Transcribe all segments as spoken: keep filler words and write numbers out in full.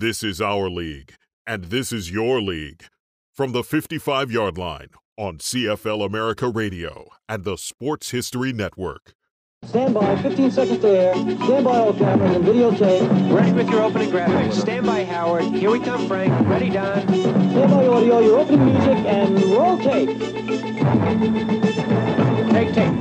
This is our league, and this is your league. From the fifty-five-yard line on C F L America Radio and the Sports History Network. Stand by, fifteen seconds to air. Stand by all cameras and videotape. Ready with your opening graphics. Stand by, Howard. Here we come, Frank. Ready, Don. Stand by audio, your opening music, and roll tape. Take tape.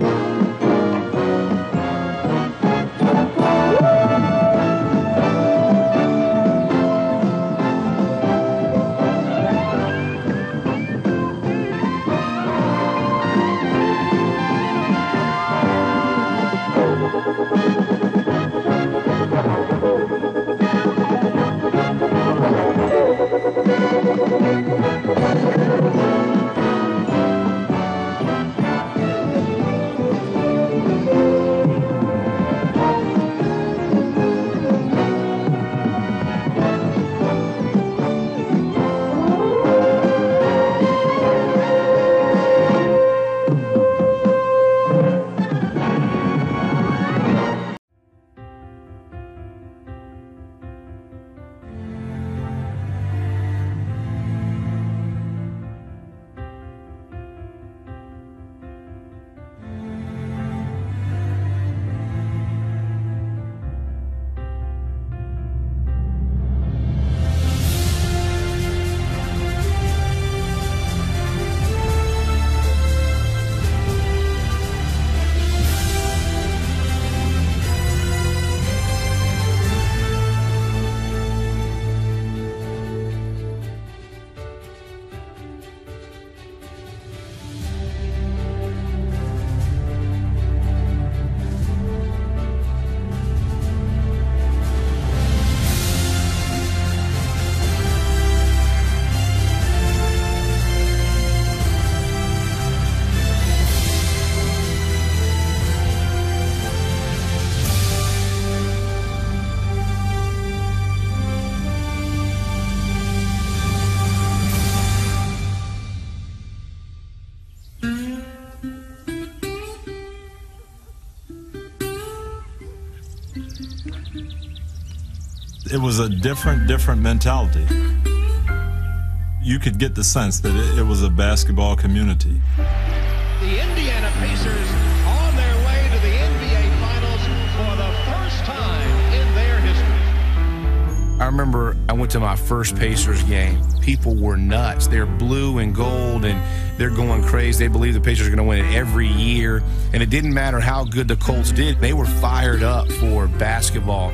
It was a different, different mentality. You could get the sense that it, it was a basketball community. The Indiana Pacers on their way to the N B A Finals for the first time in their history. I remember I went to my first Pacers game. People were nuts. They're blue and gold, and they're going crazy. They believe the Pacers are going to win it every year. And it didn't matter how good the Colts did. They were fired up for basketball.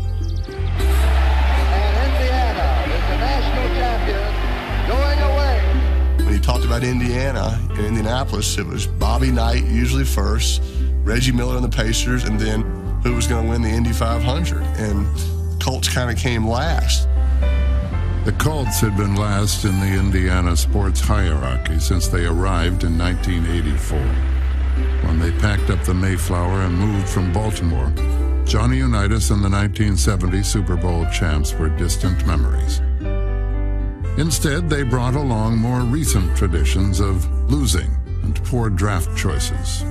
When he talked about Indiana in Indianapolis, it was Bobby Knight usually first, Reggie Miller and the Pacers, and then who was going to win the Indy five hundred. And Colts kind of came last. The Colts had been last in the Indiana sports hierarchy since they arrived in nineteen eighty-four. When they packed up the Mayflower and moved from Baltimore, Johnny Unitas and the nineteen seventy Super Bowl champs were distant memories. Instead, they brought along more recent traditions of losing and poor draft choices.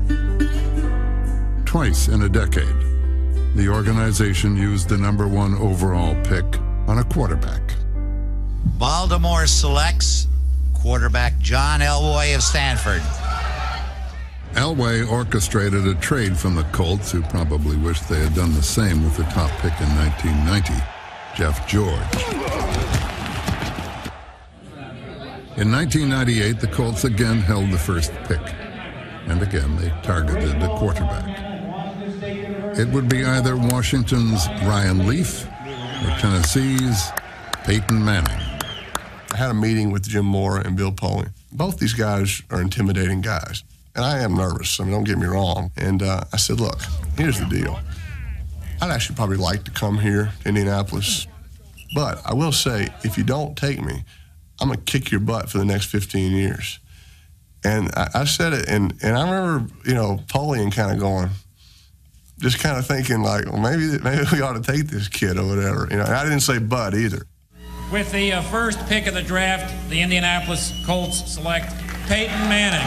Twice in a decade, the organization used the number one overall pick on a quarterback. Baltimore selects quarterback John Elway of Stanford. Elway orchestrated a trade from the Colts, who probably wished they had done the same with the top pick in nineteen ninety, Jeff George. In nineteen ninety-eight, the Colts again held the first pick, and again they targeted the quarterback. It would be either Washington's Ryan Leaf or Tennessee's Peyton Manning. I had a meeting with Jim Mora and Bill Polian. Both these guys are intimidating guys, and I am nervous. I mean, don't get me wrong. And uh, I said, look, here's the deal. I'd actually probably like to come here to Indianapolis, but I will say, if you don't take me, I'm going to kick your butt for the next fifteen years. And I, I said it, and, and I remember, you know, Polian kind of going, just kind of thinking like, well, maybe maybe we ought to take this kid or whatever. You know, and I didn't say but either. With the uh, first pick of the draft, the Indianapolis Colts select Peyton Manning.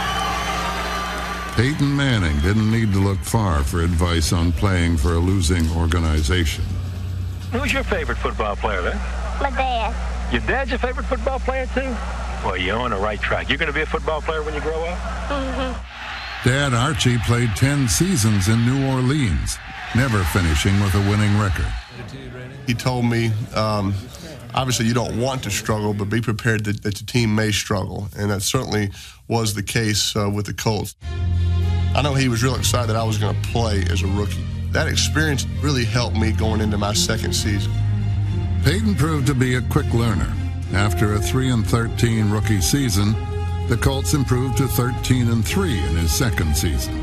Peyton Manning didn't need to look far for advice on playing for a losing organization. Who's your favorite football player, then? My dad. Your dad's your favorite football player, too? Well, you're on the right track. You're going to be a football player when you grow up? Mm-hmm. Dad Archie played ten seasons in New Orleans, never finishing with a winning record. He told me, um, obviously you don't want to struggle, but be prepared that, that the team may struggle. And that certainly was the case uh, with the Colts. I know he was real excited that I was going to play as a rookie. That experience really helped me going into my second season. Peyton proved to be a quick learner. After a three and thirteen rookie season, the Colts improved to thirteen and three in his second season.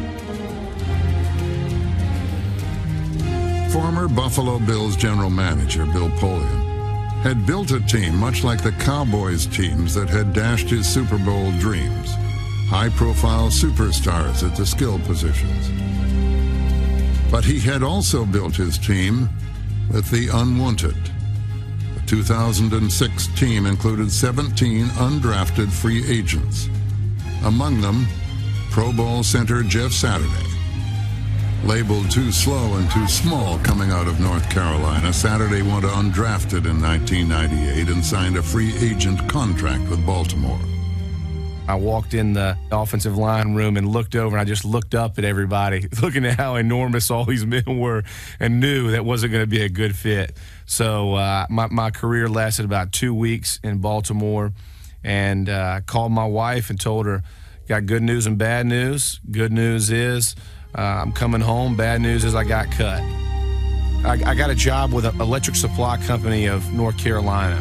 Former Buffalo Bills general manager Bill Polian had built a team much like the Cowboys teams that had dashed his Super Bowl dreams. High-profile superstars at the skill positions. But he had also built his team with the unwanted. The two thousand six team included seventeen undrafted free agents. Among them, Pro Bowl center Jeff Saturday. Labeled too slow and too small coming out of North Carolina, Saturday went undrafted in nineteen ninety-eight and signed a free agent contract with Baltimore. I walked in the offensive line room and looked over, and I just looked up at everybody, looking at how enormous all these men were, and knew that wasn't going to be a good fit. So uh, my, my career lasted about two weeks in Baltimore, and uh, I called my wife and told her, got good news and bad news. Good news is uh, I'm coming home. Bad news is I got cut. I, I got a job with an electric supply company of North Carolina.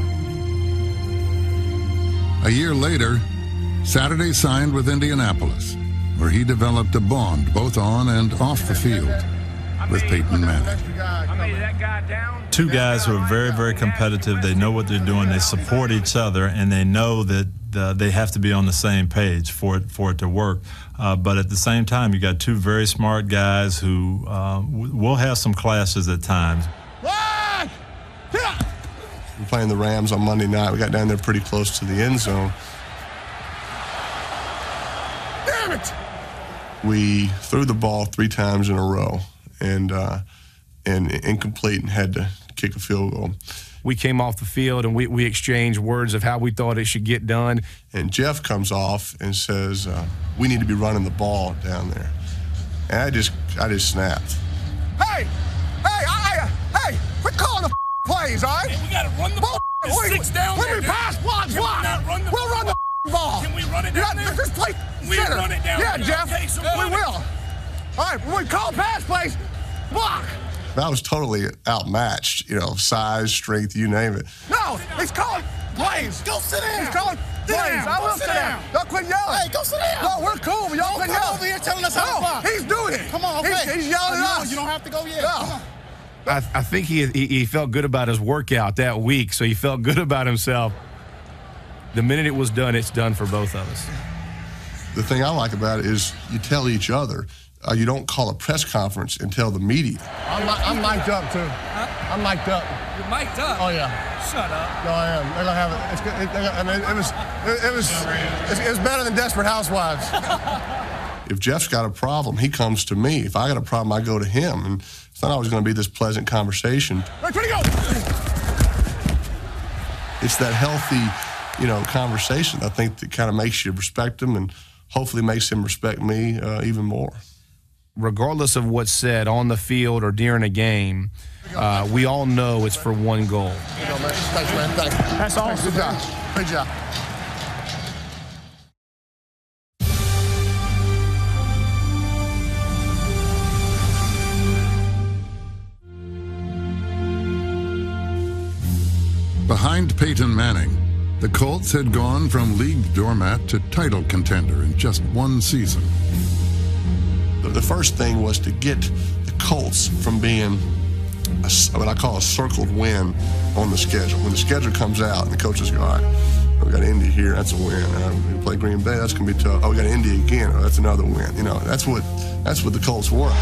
A year later, Saturday signed with Indianapolis, where he developed a bond both on and off the field with Peyton Manning. Two guys who are very, very competitive. They know what they're doing. They support each other, and they know that uh, they have to be on the same page for it for it to work. Uh, but at the same time, you got two very smart guys who uh, will have some clashes at times. We're playing the Rams on Monday night. We got down there pretty close to the end zone. Damn it! We threw the ball three times in a row and uh, and incomplete and had to kick a field goal. We came off the field and we, we exchanged words of how we thought it should get done. And Jeff comes off and says, uh, we need to be running the ball down there. And I just I just snapped. Hey! Hey! I, I, hey! Quit calling the plays, all right? Hey, we got to run the ball. Wait, Six down when there, we dude. pass, block, Can block. we not run the we'll run the ball. Can we run it down yeah, there? Just play We center. run it down Yeah, there. Jeff. Okay, so we run will. it. All right, when we call pass plays, block. I was totally outmatched, you know, size, strength, you name it. No, he's calling plays. Go sit down. He's calling Sit plays. down. I will Go sit sit down. down. Y'all quit yelling. Hey, go sit down. No, we're cool, but y'all Don't quit come yelling. over here telling us how to No, block. he's doing it. Come on, He's, okay. he's yelling I at know, us. You don't have to go yet. No. Come on. I, I think he, he he felt good about his workout that week, so he felt good about himself. The minute it was done, it's done for both of us. The thing I like about it is you tell each other. Uh, you don't call a press conference and tell the media. I'm, I'm mic'd up, too. Huh? I'm mic'd up. You're mic'd up? Oh, yeah. Shut up. No, I am. They're going to have it. It's, good. it, it, I mean, it was, it, it was, it, it was better than Desperate Housewives. If Jeff's got a problem, he comes to me. If I got a problem, I go to him. And it's not always going to be this pleasant conversation. Right, ready to go. It's that healthy, you know, conversation, I think, that kind of makes you respect him and hopefully makes him respect me uh, even more. Regardless of what's said on the field or during a game, uh, we all know it's for one goal. There you go, man. Thanks, man. Thanks. That's awesome. Good job. Good job. Behind Peyton Manning, the Colts had gone from league doormat to title contender in just one season. The first thing was to get the Colts from being a, what I call a circled win on the schedule. When the schedule comes out and the coaches go, all right, we got Indy here, that's a win. Uh, we play Green Bay, that's going to be tough. Oh, we got Indy again, oh, that's another win. You know, that's what that's what the Colts were.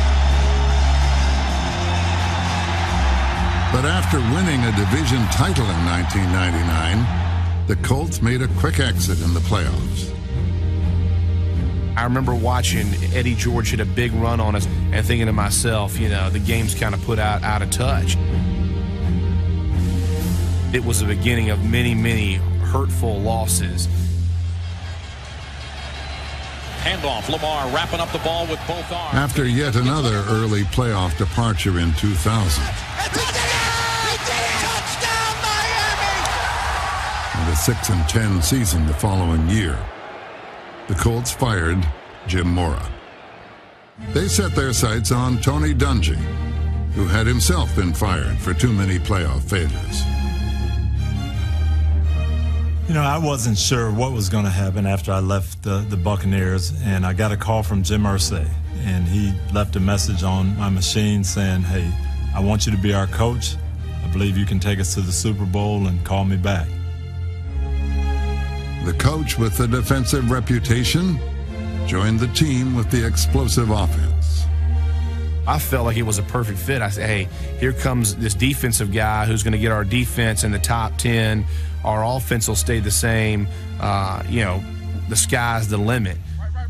But after winning a division title in nineteen ninety-nine, the Colts made a quick exit in the playoffs. I remember watching Eddie George hit a big run on us and thinking to myself, you know, the game's kind of put out, out of touch. it was the beginning of many, many hurtful losses. Handoff, Lamar wrapping up the ball with both arms. After yet another early playoff departure in two thousand. And a six and ten season the following year, the Colts fired Jim Mora. They set their sights on Tony Dungy, who had himself been fired for too many playoff failures. You know, I wasn't sure what was going to happen after I left the, the Buccaneers, and I got a call from Jim Irsay, and he left a message on my machine saying, hey, I want you to be our coach. I believe you can take us to the Super Bowl, and call me back. The coach with the defensive reputation joined the team with the explosive offense. I felt like it was a perfect fit. I said, hey, here comes this defensive guy who's going to get our defense in the top ten. Our offense will stay the same. Uh, you know, the sky's the limit.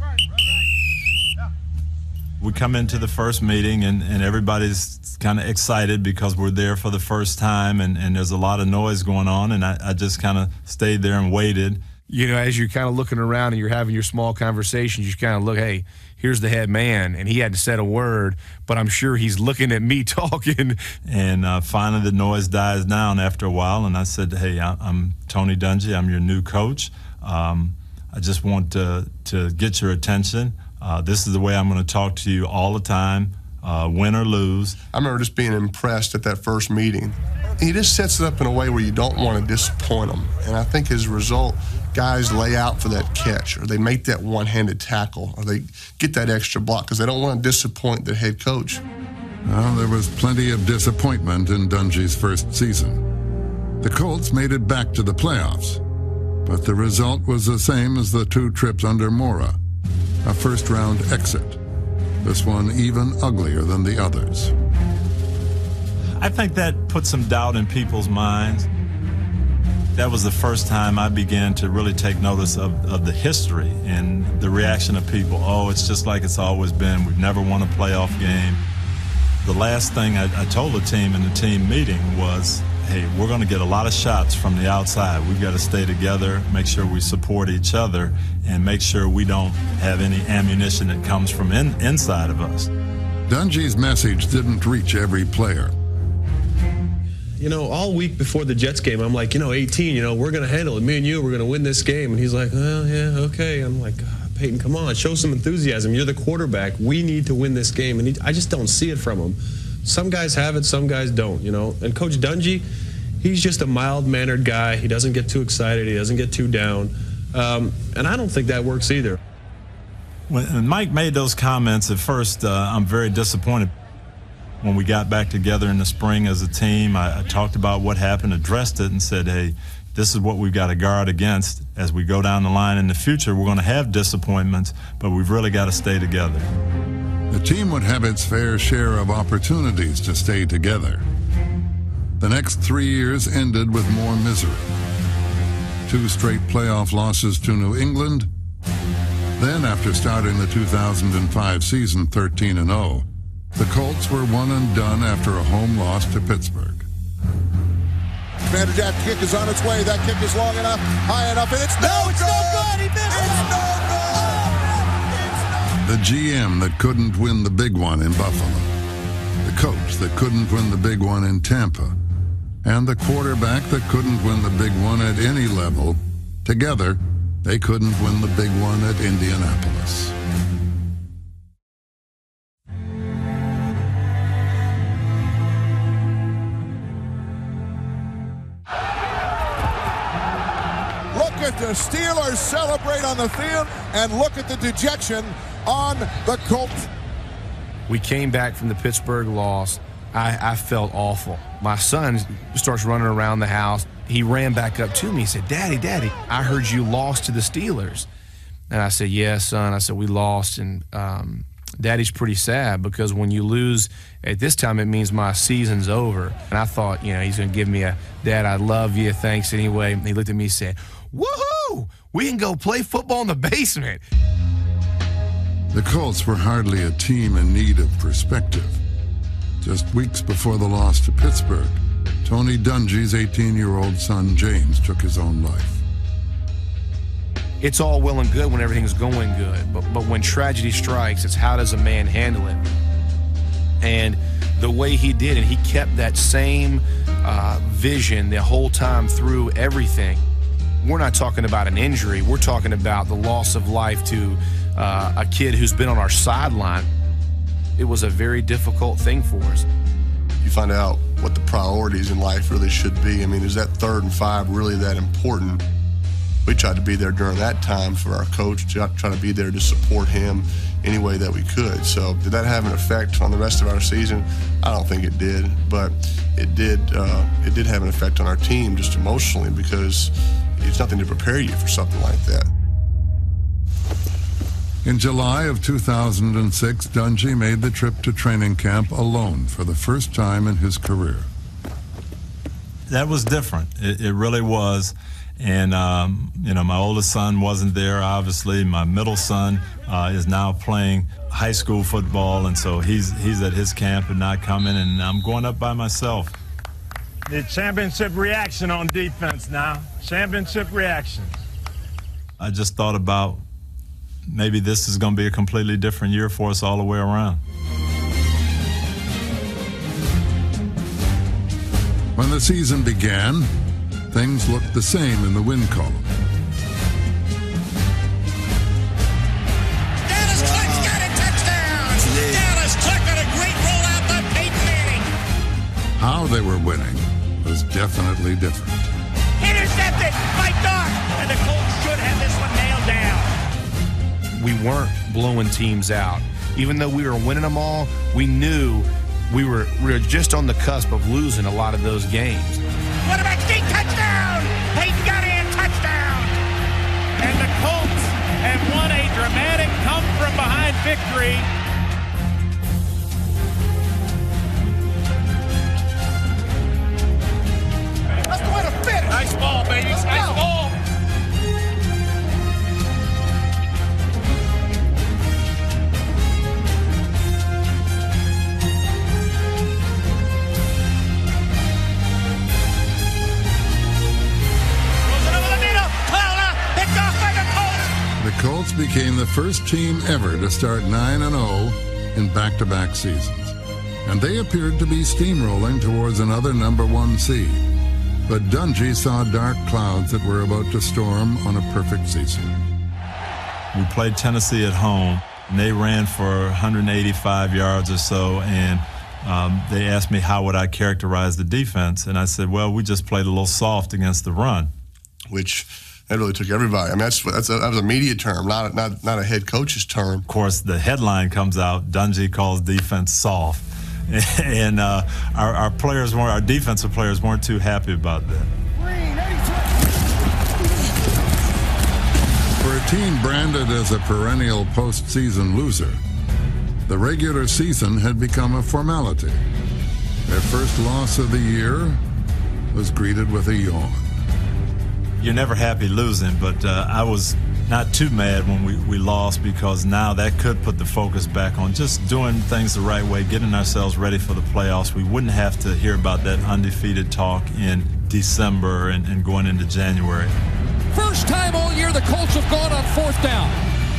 We come into the first meeting, and, and everybody's kind of excited because we're there for the first time, and, and there's a lot of noise going on, and I, I just kind of stayed there and waited. You know, as you're kind of looking around and you're having your small conversations, you kind of look, hey, here's the head man, and he hadn't said a word, but I'm sure he's looking at me talking. And uh, finally the noise dies down after a while, and I said, hey, I'm Tony Dungy. I'm your new coach. Um, I just want to, to get your attention. Uh, this is the way I'm going to talk to you all the time, uh, win or lose. I remember just being impressed at that first meeting. He just sets it up in a way where you don't want to disappoint him. And I think as a result, guys lay out for that catch, or they make that one-handed tackle, or they get that extra block because they don't want to disappoint their head coach. Well, there was plenty of disappointment in Dungy's first season. The Colts made it back to the playoffs, but the result was the same as the two trips under Mora, a first-round exit. This one even uglier than the others. I think that put some doubt in people's minds. That was the first time I began to really take notice of, of the history and the reaction of people. Oh, it's just like it's always been. We've never won a playoff game. The last thing I, I told the team in the team meeting was, hey, we're going to get a lot of shots from the outside. We've got to stay together, make sure we support each other, and make sure we don't have any ammunition that comes from in, inside of us. Dungy's message didn't reach every player. You know, all week before the Jets game, I'm like, you know, eighteen, you know, we're going to handle it. Me and you, we're going to win this game. And he's like, well, yeah, okay. I'm like, God, Peyton, come on, show some enthusiasm. You're the quarterback. We need to win this game. And he, I just don't see it from him. Some guys have it, some guys don't, you know. And Coach Dungy, he's just a mild-mannered guy. He doesn't get too excited. He doesn't get too down. Um, and I don't think that works either. When Mike made those comments, at first, uh, I'm very disappointed. When we got back together in the spring as a team, I, I talked about what happened, addressed it, and said, hey, this is what we've got to guard against. As we go down the line in the future, we're going to have disappointments, but we've really got to stay together. The team would have its fair share of opportunities to stay together. The next three years ended with more misery. Two straight playoff losses to New England. Then, after starting the two thousand five season thirteen and oh, the Colts were one and done after a home loss to Pittsburgh. Vanderjagt kick is on its way. That kick is long enough, high enough, and it's no, no it's good. no good. He missed It's no good. The G M that couldn't win the big one in Buffalo. The coach that couldn't win the big one in Tampa. And the quarterback that couldn't win the big one at any level. Together, they couldn't win the big one at Indianapolis. The Steelers celebrate on the field, and look at the dejection on the Colts. We came back from the Pittsburgh loss. I, I felt awful. My son starts running around the house. He ran back up to me. He said, Daddy, Daddy, I heard you lost to the Steelers. And I said, yeah, son. I said, we lost. And um, Daddy's pretty sad because when you lose at this time, it means my season's over. And I thought, you know, he's going to give me a, Dad, I love you, thanks anyway. And he looked at me and said, woohoo! We can go play football in the basement. The Colts were hardly a team in need of perspective. Just weeks before the loss to Pittsburgh, Tony Dungy's eighteen-year-old son, James, took his own life. It's all well and good when everything's going good, but, but when tragedy strikes, it's how does a man handle it? And the way he did it, he kept that same uh, vision the whole time through everything. We're not talking about an injury. We're talking about the loss of life to uh, a kid who's been on our sideline. It was a very difficult thing for us. You find out what the priorities in life really should be. I mean, is that third and five really that important? We tried to be there during that time for our coach, try to be there to support him any way that we could. So did that have an effect on the rest of our season? I don't think it did, but it did, uh, it did have an effect on our team just emotionally, because it's nothing to prepare you for something like that. In July of two thousand six, Dungy made the trip to training camp alone for the first time in his career. That was different. It, it really was. And, um, you know, my oldest son wasn't there, obviously. My middle son uh, is now playing high school football, and so he's, he's at his camp and not coming, and I'm going up by myself. The championship reaction on defense now. Championship reaction. I just thought about maybe this is going to be a completely different year for us all the way around. When the season began, things looked the same in the win column. Dallas Click's got a touchdown! Dallas Click on a great rollout by Peyton Manning. How they were winning was definitely different. Intercepted by Dark, and the Colts should have this one nailed down. We weren't blowing teams out. Even though we were winning them all, we knew we were, we were just on the cusp of losing a lot of those games. What about Sting? Touchdown! Peyton got in, touchdown! And the Colts have won a dramatic come-from-behind victory. That's the way to finish! Nice ball, baby. Let's nice go. ball. The Colts became the first team ever to start nine and oh in back-to-back seasons, and they appeared to be steamrolling towards another number one seed. But Dungy saw dark clouds that were about to storm on a perfect season. We played Tennessee at home, and they ran for one hundred eighty-five yards or so, and um, they asked me how would I characterize the defense, and I said, well, we just played a little soft against the run. Which... that really took everybody. I mean, that's, that's a, that was a media term, not a, not not a head coach's term. Of course, the headline comes out, Dungy calls defense soft. And uh, our, our players weren't, our defensive players weren't too happy about that. For a team branded as a perennial postseason loser, the regular season had become a formality. Their first loss of the year was greeted with a yawn. You're never happy losing, but uh, I was not too mad when we, we lost, because now that could put the focus back on just doing things the right way, getting ourselves ready for the playoffs. We wouldn't have to hear about that undefeated talk in December and, and going into January. First time all year the Colts have gone on fourth down.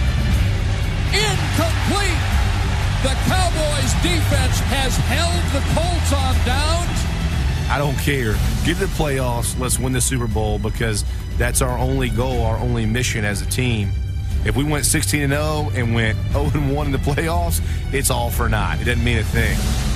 Incomplete. The Cowboys defense has held the Colts on downs. I don't care. Get to the playoffs. Let's win the Super Bowl, because that's our only goal, our only mission as a team. If we went sixteen and oh and went oh and one in the playoffs, it's all for naught. It doesn't mean a thing.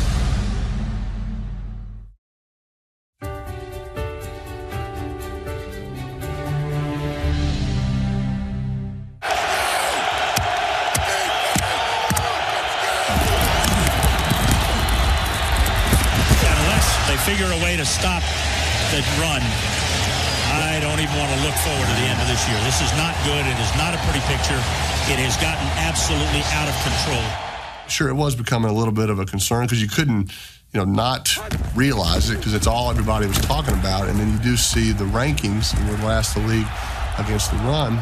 Figure a way to stop the run, I don't even want to look forward to the end of this year. This is not good. It is not a pretty picture. It has gotten absolutely out of control. Sure, it was becoming a little bit of a concern, because you couldn't, you know, not realize it, because it's all everybody was talking about. And then you do see the rankings, and we're last in the league against the run.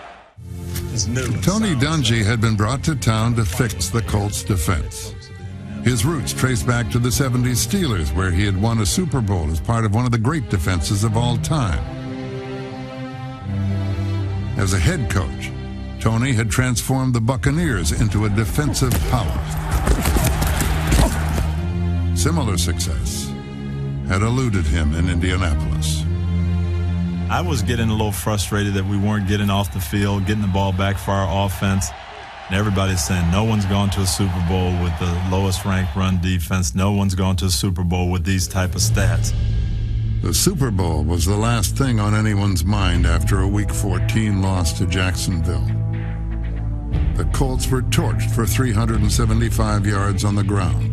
Tony Dungy had been brought to town to fix the Colts' defense. His roots trace back to the seventies Steelers, where he had won a Super Bowl as part of one of the great defenses of all time. As a head coach, Tony had transformed the Buccaneers into a defensive power. Similar success had eluded him in Indianapolis. I was getting a little frustrated that we weren't getting off the field, getting the ball back for our offense. And everybody's saying no one's gone to a Super Bowl with the lowest ranked run defense. No one's gone to a Super Bowl with these type of stats. The Super Bowl was the last thing on anyone's mind after a Week fourteen loss to Jacksonville. The Colts were torched for three hundred seventy-five yards on the ground.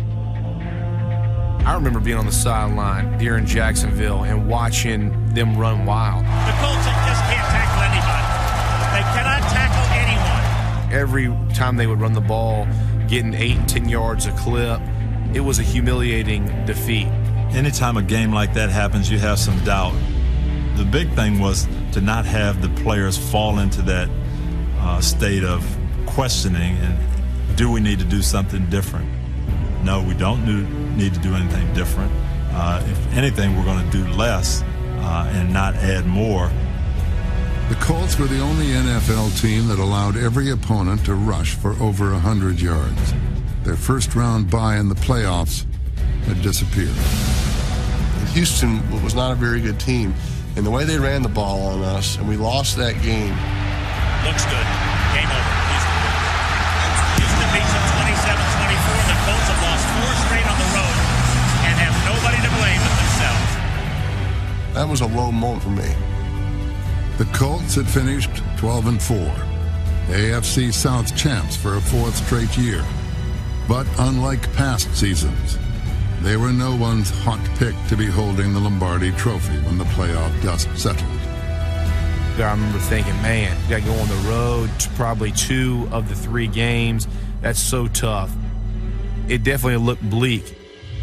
I remember being on the sideline here in Jacksonville and watching them run wild. The Colts just can't tackle anybody. They cannot tackle anyone. Every time they would run the ball, getting eight and ten yards a clip, it was a humiliating defeat. Anytime a game like that happens, you have some doubt. The big thing was to not have the players fall into that uh, state of questioning and do we need to do something different? No, we don't need to do anything different. Uh, if anything, we're going to do less uh, and not add more. The Colts were the only N F L team that allowed every opponent to rush for over one hundred yards. Their first round bye in the playoffs had disappeared. Houston was not a very good team, and the way they ran the ball on us, and we lost that game. Looks good. Game over. Houston. Houston beats them twenty-seven twenty-four. The Colts have lost four straight on the road and have nobody to blame but themselves. That was a low moment for me. The Colts had finished twelve and four, A F C South champs for a fourth straight year. But unlike past seasons, they were no one's hot pick to be holding the Lombardi Trophy when the playoff dust settled. I remember thinking, man, you got to go on the road to probably two of the three games. That's so tough. It definitely looked bleak.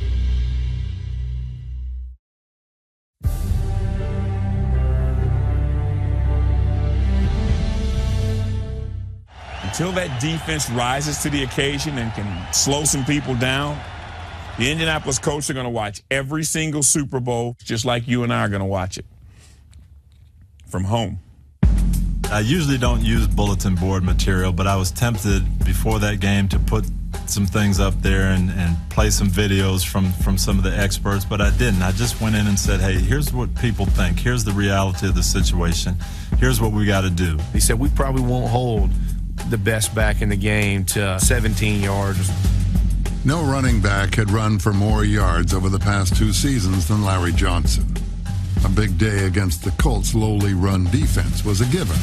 Until that defense rises to the occasion and can slow some people down, the Indianapolis Colts are going to watch every single Super Bowl just like you and I are going to watch it from home. I usually don't use bulletin board material, but I was tempted before that game to put some things up there and, and play some videos from, from some of the experts, but I didn't. I just went in and said, hey, here's what people think. Here's the reality of the situation. Here's what we got to do. He said we probably won't hold the best back in the game to seventeen yards. No running back had run for more yards over the past two seasons than Larry Johnson. A big day against the Colts' lowly run defense was a given.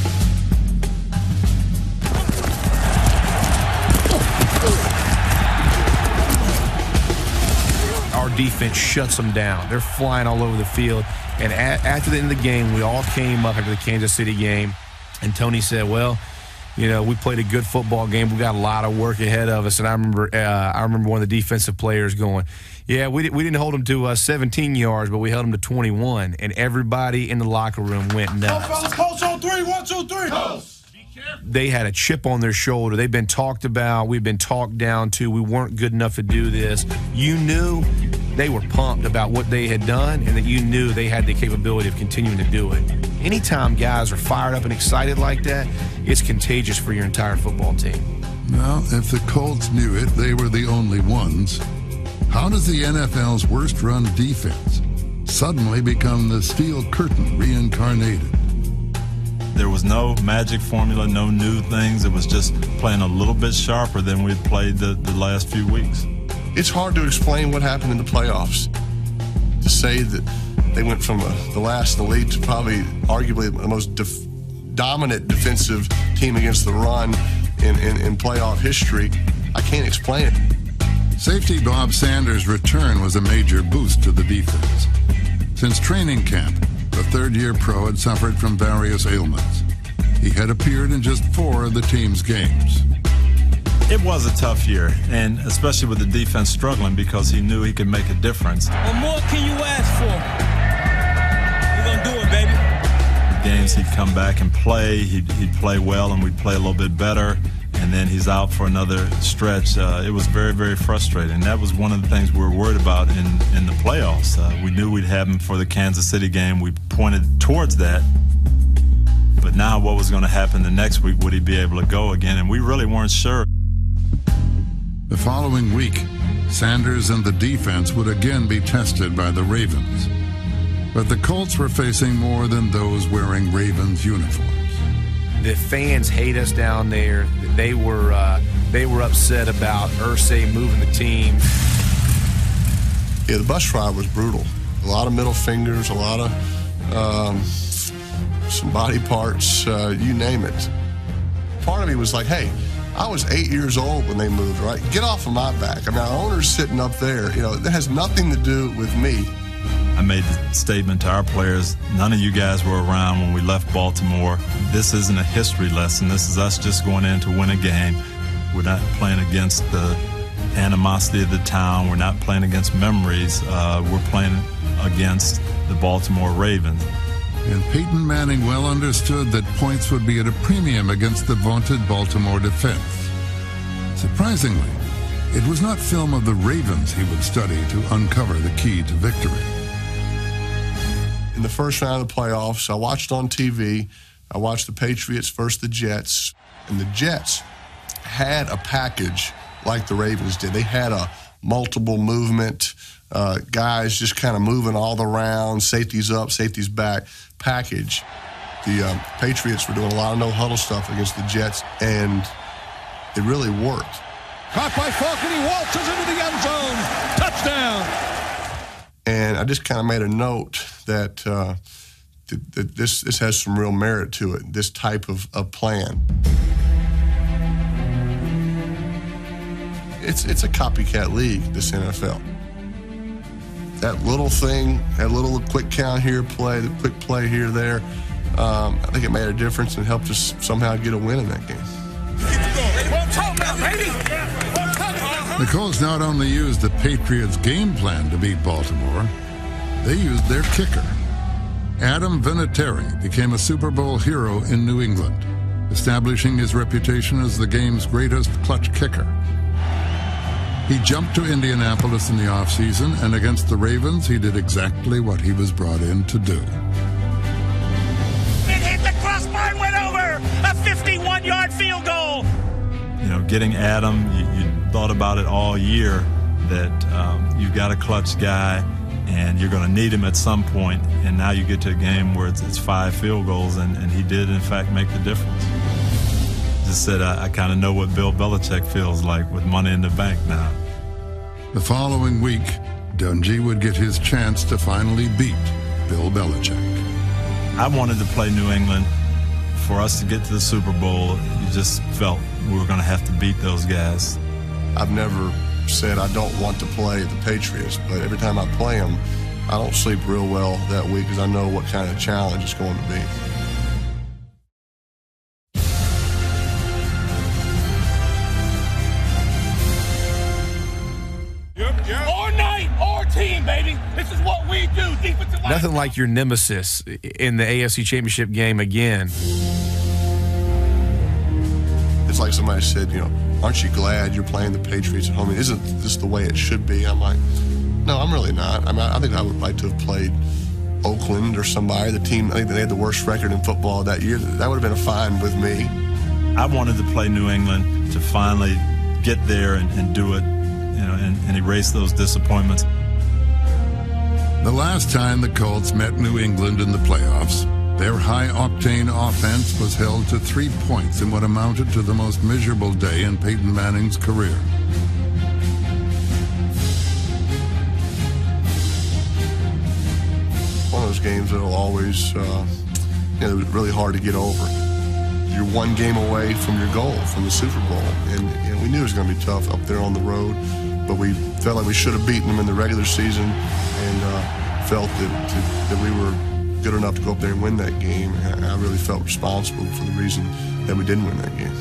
Our defense shuts them down. They're flying all over the field. And at, after the end of the game, we all came up after the Kansas City game, and Tony said, well, you know, we played a good football game. We got a lot of work ahead of us. And I remember, uh, I remember one of the defensive players going, "Yeah, we, we didn't hold them to uh, seventeen yards, but we held them to twenty-one." And everybody in the locker room went nuts. Go, fellas, Colts on three, one, two, three. Colts. They had a chip on their shoulder. They've been talked about. We've been talked down to. We weren't good enough to do this. You knew they were pumped about what they had done, and that you knew they had the capability of continuing to do it. Anytime guys are fired up and excited like that, it's contagious for your entire football team. Well, if the Colts knew it, they were the only ones. How does the N F L's worst-run defense suddenly become the Steel Curtain reincarnated? There was no magic formula, no new things. It was just playing a little bit sharper than we'd played the, the last few weeks. It's hard to explain what happened in the playoffs. To say that they went from a, the last in the league to probably arguably the most def- dominant defensive team against the run in, in, in playoff history, I can't explain it. Safety Bob Sanders' return was a major boost to the defense. Since training camp, the third-year pro had suffered from various ailments. He had appeared in just four of the team's games. It was a tough year, and especially with the defense struggling because he knew he could make a difference. What more can you ask for? We're going to do it, baby. Games he'd come back and play, he'd, he'd play well, and we'd play a little bit better. and then he's out for another stretch. Uh, it was very, very frustrating. That was one of the things we were worried about in, in the playoffs. Uh, we knew we'd have him for the Kansas City game. We pointed towards that. But now what was going to happen the next week? Would he be able to go again? And we really weren't sure. The following week, Sanders and the defense would again be tested by the Ravens. But the Colts were facing more than those wearing Ravens uniforms. The fans hate us down there. They were uh, they were upset about Irsay moving the team. Yeah, the bus ride was brutal. A lot of middle fingers, a lot of um, some body parts, uh, you name it. Part of me was like, hey, I was eight years old when they moved, right? Get off of my back. I mean, our owner's sitting up there. You know, that has nothing to do with me. I made the statement to our players, none of you guys were around when we left Baltimore. This isn't a history lesson. This is us just going in to win a game. We're not playing against the animosity of the town. We're not playing against memories. Uh, we're playing against the Baltimore Ravens. And Peyton Manning well understood that points would be at a premium against the vaunted Baltimore defense. Surprisingly, it was not film of the Ravens he would study to uncover the key to victory. In the first round of the playoffs, I watched on T V, I watched the Patriots versus the Jets, and the Jets had a package like the Ravens did. They had a multiple movement, uh, guys just kind of moving all around, safeties up, safeties back package. The uh, Patriots were doing a lot of no-huddle stuff against the Jets, and it really worked. Caught by Falcon, he waltzes into the end zone. Touchdown. And I just kind of made a note that, uh, th that this, this has some real merit to it, this type of, of plan. It's, it's a copycat league, this N F L. That little thing, that little quick count here play, the quick play here, there, um, I think it made a difference and helped us somehow get a win in that game. The Colts not only used the Patriots' game plan to beat Baltimore, they used their kicker. Adam Vinatieri became a Super Bowl hero in New England, establishing his reputation as the game's greatest clutch kicker. He jumped to Indianapolis in the offseason, and against the Ravens, he did exactly what he was brought in to do. It hit the crossbar and went over! A fifty-one-yard field goal! You know, getting Adam, you, you thought about it all year, that um, you've got a clutch guy, and you're going to need him at some point, and now you get to a game where it's, it's five field goals, and, and he did, in fact, make the difference. Just said, I, I kind of know what Bill Belichick feels like with money in the bank now. The following week, Dungy would get his chance to finally beat Bill Belichick. I wanted to play New England. For us to get to the Super Bowl, you just felt we were going to have to beat those guys. I've never said I don't want to play the Patriots, but every time I play them, I don't sleep real well that week because I know what kind of challenge it's going to be. Or night, or team, baby. This is what we do. Defensive line. Nothing like your nemesis in the A F C Championship game again. It's like somebody said, you know, aren't you glad you're playing the Patriots at home? Isn't this the way it should be? I'm like, no, I'm really not. I mean, I think I would like to have played Oakland or somebody, the team. I think they had the worst record in football that year. That would have been a fine with me. I wanted to play New England to finally get there and, and do it, you know, and, and erase those disappointments. The last time the Colts met New England in the playoffs, their high-octane offense was held to three points in what amounted to the most miserable day in Peyton Manning's career. One of those games that will always, uh, you know, really hard to get over. You're one game away from your goal, from the Super Bowl, and, and we knew it was going to be tough up there on the road, but we felt like we should have beaten them in the regular season, and uh, felt that, to, that we were good enough to go up there and win that game. And I really felt responsible for the reason that we didn't win that game.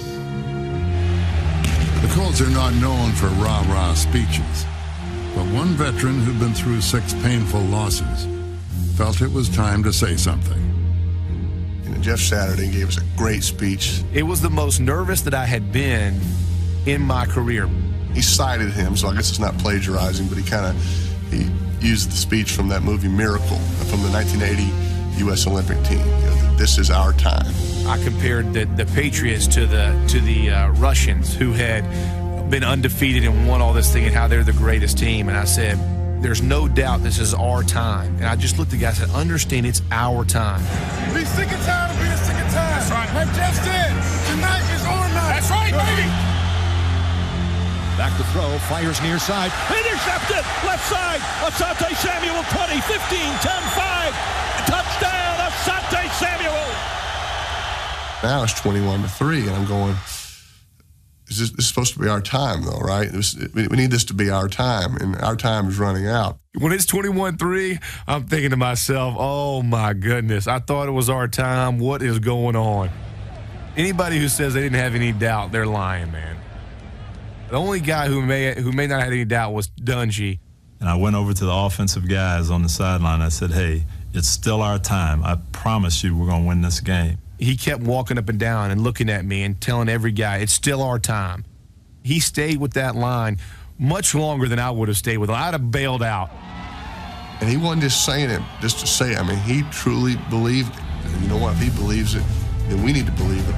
The Colts are not known for rah-rah speeches, but one veteran who'd been through six painful losses felt it was time to say something. You know, Jeff Saturday gave us a great speech. It was the most nervous that I had been in my career. He cited him, so I guess it's not plagiarizing, but he kind of he used the speech from that movie Miracle from the nineteen eighty U S Olympic team. You know, this is our time. I compared the, the Patriots to the to the uh, Russians, who had been undefeated and won all this thing, and how they're the greatest team. And I said, there's no doubt this is our time. And I just looked at the guy and said, understand it's our time. Be sick and tired of being sick and tired. That's right. Like Jeff said, tonight is our night. That's right, baby. Back to throw, fires near side. Intercepted! Left side! Asante Samuel, twenty, fifteen, ten, five. Touchdown, Asante Samuel! Now it's twenty-one to three, and I'm going, is this, this is supposed to be our time, though, right? This, we, we need this to be our time, and our time is running out. When it's twenty-one three, I'm thinking to myself, oh, my goodness, I thought it was our time. What is going on? Anybody who says they didn't have any doubt, they're lying, man. The only guy who may who may not have any doubt was Dungy. And I went over to the offensive guys on the sideline. I said, hey, it's still our time. I promise you we're going to win this game. He kept walking up and down and looking at me and telling every guy, it's still our time. He stayed with that line much longer than I would have stayed with it. I'd have bailed out. And he wasn't just saying it just to say it. I mean, he truly believed it. And you know what? If he believes it, then we need to believe it.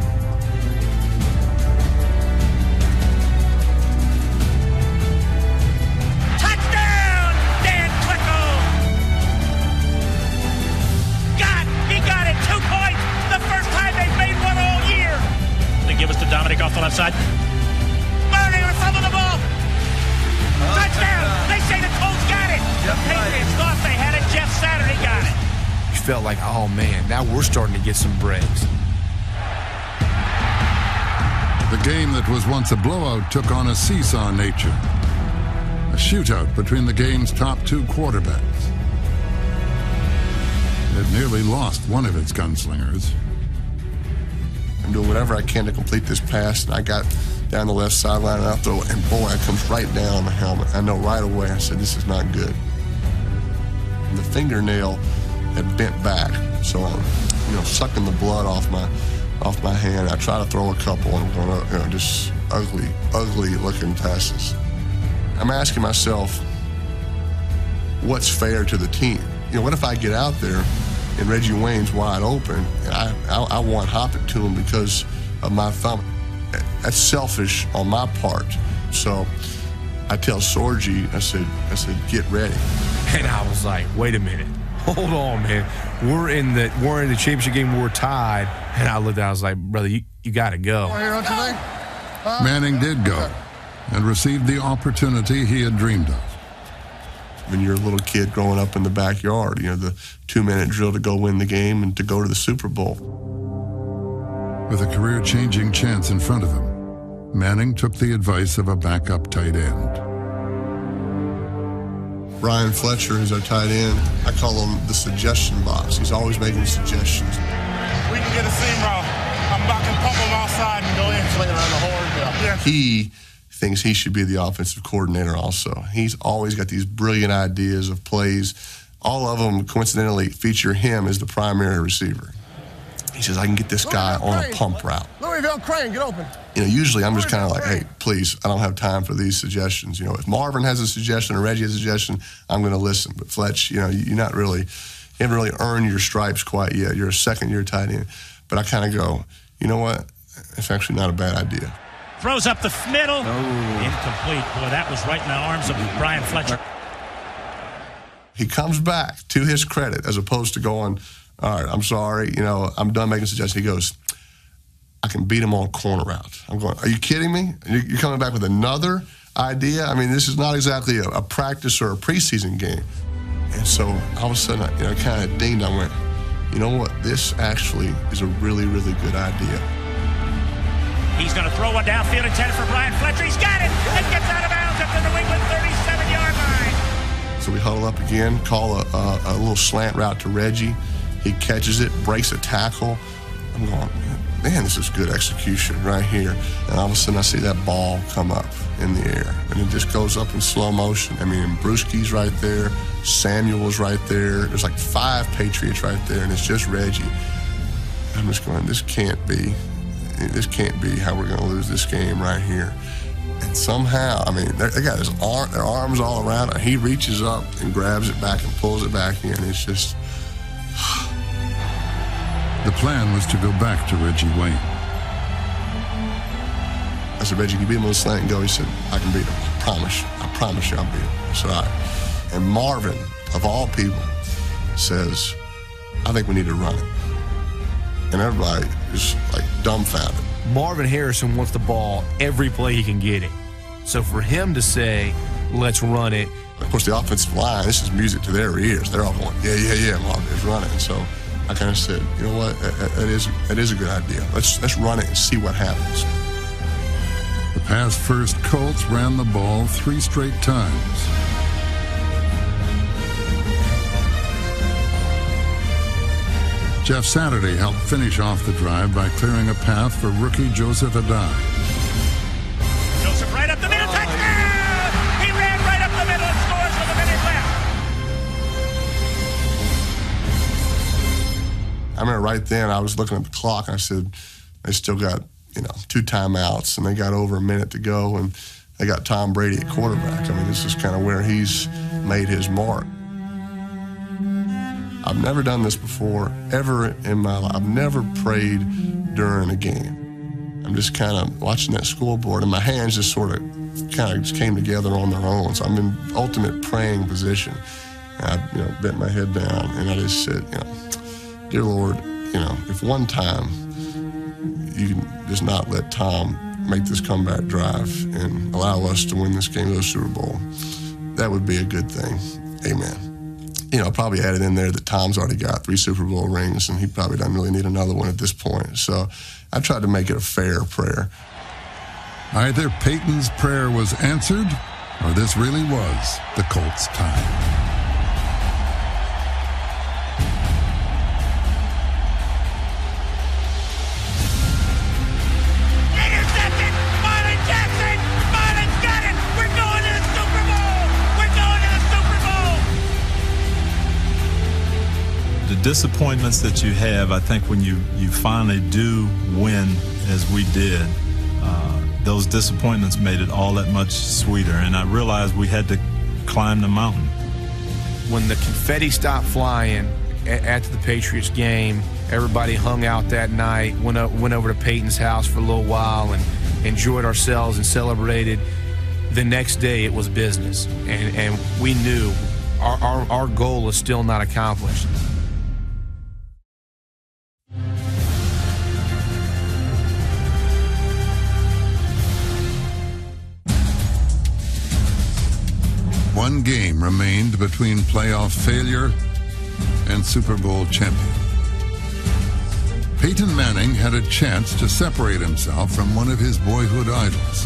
Give us to Dominic off the left side. Murray will fumble the ball. Oh, touchdown. They say the Colts got it. Yep, the Patriots thought they had it. Jeff Saturday got it. You felt like, oh, man, now we're starting to get some breaks. The game that was once a blowout took on a seesaw nature. A shootout between the game's top two quarterbacks. It nearly lost one of its gunslingers. I'm doing whatever I can to complete this pass, and I got down the left sideline, and I throw it, and boy, it comes right down on the helmet. I know right away, I said, this is not good. And the fingernail had bent back, so I'm, you know, sucking the blood off my off my hand. I try to throw a couple, and I'm going to, you know, just ugly, ugly looking passes. I'm asking myself, what's fair to the team? You know, what if I get out there and Reggie Wayne's wide open, and I, I, I want hop it to him because of my thumb? That's selfish on my part. So I tell Sorgi, I said, I said, get ready. And I was like, wait a minute, hold on, man. We're in the we're in the championship game. We're tied. And I looked at, I was like, brother, you, you got to go. Manning did go and received the opportunity he had dreamed of. When you're a little kid growing up in the backyard, you know, the two-minute drill to go win the game and to go to the Super Bowl. With a career-changing chance in front of him, Manning took the advice of a backup tight end. Brian Fletcher is our tight end. I call him the suggestion box. He's always making suggestions. We can get a seam roll. I'm about to pump him outside and go in. Swinging around the horn. Yeah. He thinks he should be the offensive coordinator also. He's always got these brilliant ideas of plays. All of them, coincidentally, feature him as the primary receiver. He says, I can get this guy on a pump route. Louisville Crane, get open. You know, usually I'm just kind of like, hey, please, I don't have time for these suggestions. You know, if Marvin has a suggestion or Reggie has a suggestion, I'm going to listen. But Fletch, you know, you're not really, you haven't really earned your stripes quite yet. You're a second-year tight end. But I kind of go, you know what? It's actually not a bad idea. Throws up the middle. Oh. Incomplete. Boy, that was right in the arms of Brian Fletcher. He comes back, to his credit, as opposed to going, all right, I'm sorry, you know, I'm done making suggestions. He goes, I can beat him on a corner route. I'm going, are you kidding me? You're coming back with another idea? I mean, this is not exactly a, a practice or a preseason game. And so all of a sudden, I, you know, kind of dinged. I went, you know what? This actually is a really, really good idea. He's going to throw one downfield intended for Brian Fletcher. He's got it and gets out of bounds at the New England thirty-seven-yard line. So we huddle up again, call a, a, a little slant route to Reggie. He catches it, breaks a tackle. I'm going, man, this is good execution right here. And all of a sudden I see that ball come up in the air. And it just goes up in slow motion. I mean, Brewski's right there. Samuel's right there. There's like five Patriots right there, and it's just Reggie. I'm just going, this can't be, this can't be how we're going to lose this game right here. And somehow, I mean, they got his arm, their arms all around it. He reaches up and grabs it back and pulls it back in. It's just... The plan was to go back to Reggie Wayne. I said, Reggie, can you beat him on the slant and go? He said, I can beat him. I promise you. I promise you I'll beat him. I said, all right. And Marvin, of all people, says, I think we need to run it. And everybody is like dumbfounded. Marvin Harrison wants the ball every play he can get it. So for him to say, let's run it. Of course, the offensive line, this is music to their ears. They're all going, yeah, yeah, yeah, Marvin is running. So I kind of said, you know what, that, that, is, that is a good idea. Let's, let's run it and see what happens. The pass first Colts ran the ball three straight times. Jeff Saturday helped finish off the drive by clearing a path for rookie Joseph Adai. Joseph right up the middle, touchdown! He ran right up the middle and scores with a minute left. I remember right then I was looking at the clock and I said, they still got, you know, two timeouts and they got over a minute to go and they got Tom Brady at quarterback. I mean, this is kind of where he's made his mark. I've never done this before, ever in my life. I've never prayed during a game. I'm just kind of watching that scoreboard, and my hands just sort of kind of just came together on their own. So I'm in ultimate praying position. And I, you know, bent my head down, and I just said, you know, dear Lord, you know, if one time you can just not let Tom make this comeback drive and allow us to win this game of the Super Bowl, that would be a good thing. Amen. You know, probably added in there that Tom's already got three Super Bowl rings, and he probably doesn't really need another one at this point. So I tried to make it a fair prayer. Either Peyton's prayer was answered, or this really was the Colts' time. Disappointments that you have, I think when you, you finally do win as we did, uh, those disappointments made it all that much sweeter. And I realized we had to climb the mountain. When the confetti stopped flying after the Patriots game, everybody hung out that night, went, up, went over to Peyton's house for a little while and enjoyed ourselves and celebrated. The next day it was business. And, and we knew our, our, our goal was still not accomplished. One game remained between playoff failure and Super Bowl champion. Peyton Manning had a chance to separate himself from one of his boyhood idols.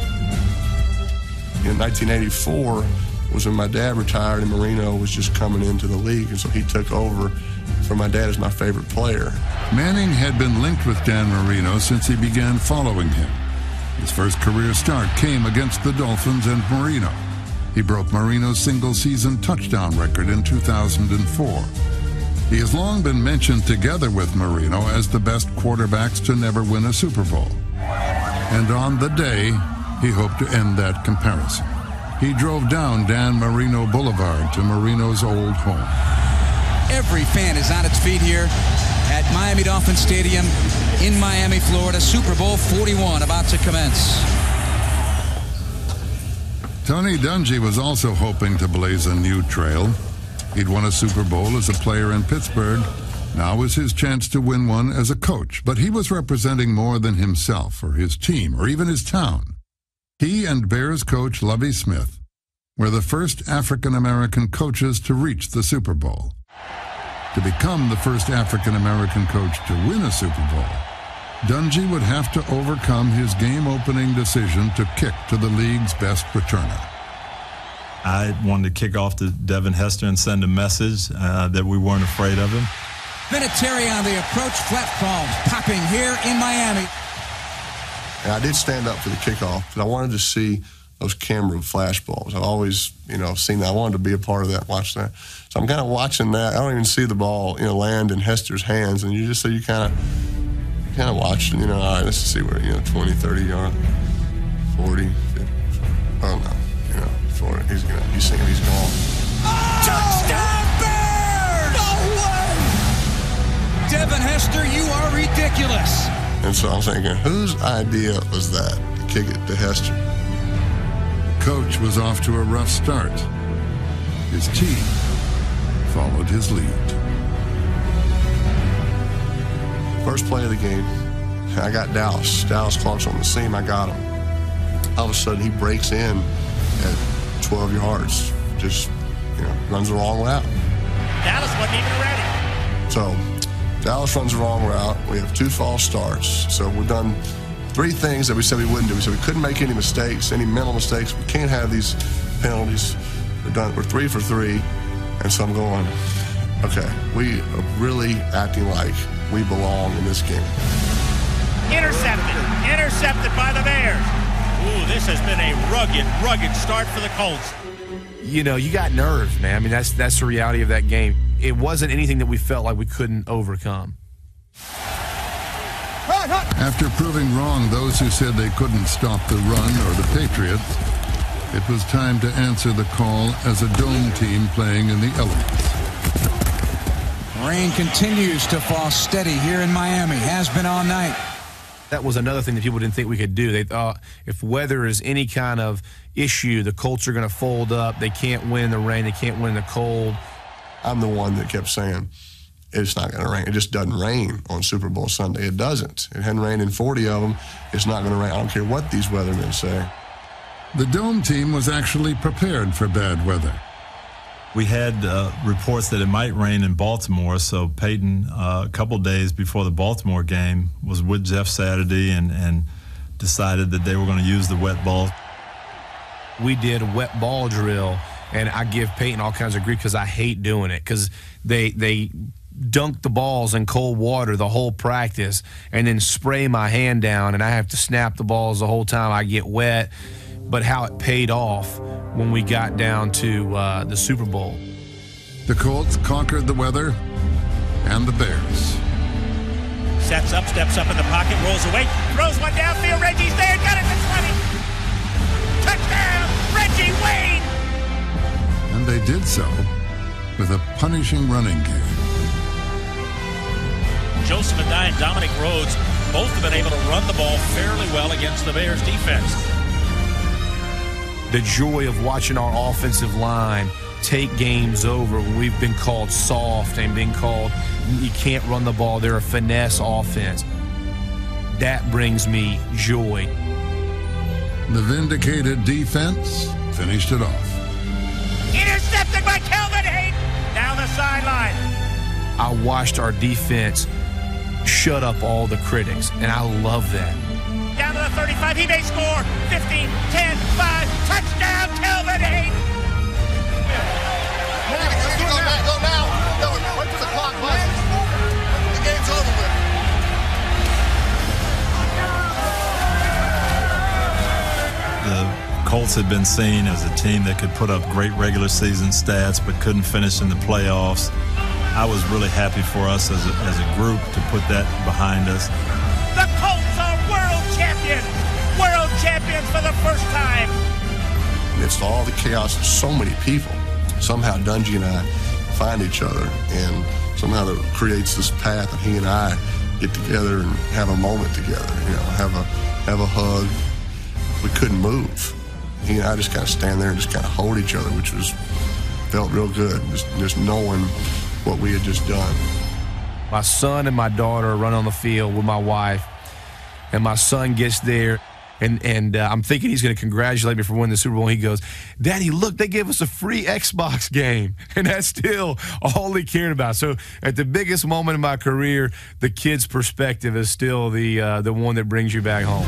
In nineteen eighty-four was when my dad retired and Marino was just coming into the league, and so he took over for my dad as my favorite player. Manning had been linked with Dan Marino since he began following him. His first career start came against the Dolphins and Marino. He broke Marino's single-season touchdown record in two thousand four. He has long been mentioned together with Marino as the best quarterbacks to never win a Super Bowl. And on the day, he hoped to end that comparison. He drove down Dan Marino Boulevard to Marino's old home. Every fan is on its feet here at Miami Dolphins Stadium in Miami, Florida. Super Bowl forty-one about to commence. Tony Dungy was also hoping to blaze a new trail. He'd won a Super Bowl as a player in Pittsburgh. Now was his chance to win one as a coach, but he was representing more than himself or his team or even his town. He and Bears coach Lovie Smith were the first African-American coaches to reach the Super Bowl. To become the first African-American coach to win a Super Bowl, Dungy would have to overcome his game-opening decision to kick to the league's best returner. I wanted to kick off to Devin Hester and send a message uh, that we weren't afraid of him. Vinatieri on the approach, flat palms popping here in Miami. And I did stand up for the kickoff, but I wanted to see those camera flashbulbs. I've always, you know, seen that. I wanted to be a part of that, watch that. So I'm kind of watching that. I don't even see the ball, you know, land in Hester's hands, and you just so you kind of kind of watch, you know, all right, let's see where, you know, twenty, thirty yards, forty, fifty, oh no, you know, forty, he's gonna, you see him, he's gone. Oh, touchdown Bears! No way! Devin Hester, you are ridiculous. And so I'm thinking, whose idea was that, to kick it to Hester? Coach was off to a rough start. His team followed his lead. First play of the game, I got Dallas. Dallas Clark's on the seam, I got him. All of a sudden, he breaks in at twelve yards, just, you know, runs the wrong route. Dallas wasn't even ready. So, Dallas runs the wrong route. We have two false starts. So we've done three things that we said we wouldn't do. We said we couldn't make any mistakes, any mental mistakes. We can't have these penalties. We're done. We're three for three. And so I'm going, okay, we are really acting like we belong in this game. Intercepted. Intercepted by the Bears. Ooh, this has been a rugged, rugged start for the Colts. You know, you got nerves, man. I mean, that's that's the reality of that game. It wasn't anything that we felt like we couldn't overcome. After proving wrong those who said they couldn't stop the run or the Patriots, it was time to answer the call as a dome team playing in the elements. Rain continues to fall steady here in Miami. Has been all night. That was another thing that people didn't think we could do. They thought if weather is any kind of issue, the Colts are going to fold up. They can't win in the rain. They can't win in the cold. I'm the one that kept saying, it's not going to rain. It just doesn't rain on Super Bowl Sunday. It doesn't. It hadn't rained in forty of them. It's not going to rain. I don't care what these weathermen say. The dome team was actually prepared for bad weather. We had uh, reports that it might rain in Baltimore, so Peyton, uh, a couple days before the Baltimore game, was with Jeff Saturday and, and decided that they were going to use the wet ball. We did a wet ball drill, and I give Peyton all kinds of grief because I hate doing it because they they dunk the balls in cold water the whole practice and then spray my hand down, and I have to snap the balls the whole time. I get wet. But how it paid off when we got down to uh, the Super Bowl. The Colts conquered the weather and the Bears. Sets up, steps up in the pocket, rolls away, throws one downfield. Reggie's there, got it to twenty. Touchdown, Reggie Wayne! And they did so with a punishing running game. Joseph Addai and Dominic Rhodes both have been able to run the ball fairly well against the Bears defense. The joy of watching our offensive line take games over when we've been called soft and been called you can't run the ball. They're a finesse offense. That brings me joy. The vindicated defense finished it off. Intercepted by Kelvin Hayden down the sideline. I watched our defense shut up all the critics, and I love that. Down to the thirty-five, he may score. fifteen, ten, five, touchdown, Kelvin Hayden. Go now, go now. Go, wait for the clock, bud. The game's over with. The Colts had been seen as a team that could put up great regular season stats but couldn't finish in the playoffs. I was really happy for us as a, as a group to put that behind us. The Colts are world champions! World champions for the first time! Amidst all the chaos of so many people, somehow Dungy and I find each other, and somehow it creates this path, and he and I get together and have a moment together, you know, have a have a hug. We couldn't move. He and I just kind of stand there and just kind of hold each other, which was felt real good, just, just knowing what we had just done. My son and my daughter run on the field with my wife, and my son gets there, and, and uh, I'm thinking he's going to congratulate me for winning the Super Bowl. He goes, Daddy, look, they gave us a free Xbox game, and that's still all he cared about. So at the biggest moment in my career, the kid's perspective is still the, uh, the one that brings you back home.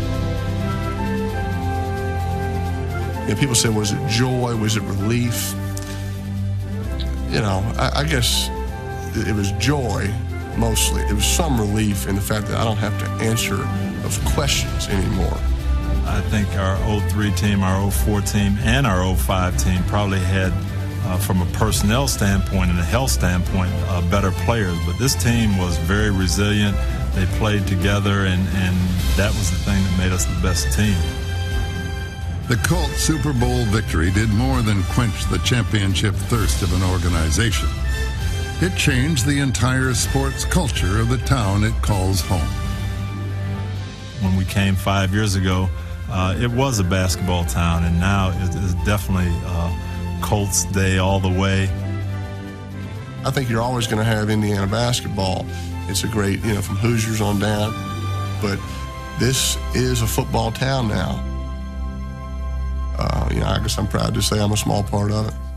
You know, people say, was it joy? Was it relief? You know, I, I guess it was joy mostly. It was some relief in the fact that I don't have to answer those questions anymore. I think our oh three team, our oh four team, and our oh five team probably had, uh, from a personnel standpoint and a health standpoint, uh, better players. But this team was very resilient. They played together, and, and that was the thing that made us the best team. The Colts Super Bowl victory did more than quench the championship thirst of an organization. It changed the entire sports culture of the town it calls home. When we came five years ago, uh, it was a basketball town, and now it is definitely uh, Colts Day all the way. I think you're always going to have Indiana basketball. It's a great, you know, from Hoosiers on down, but this is a football town now. Uh, you know, I guess I'm proud to say I'm a small part of it.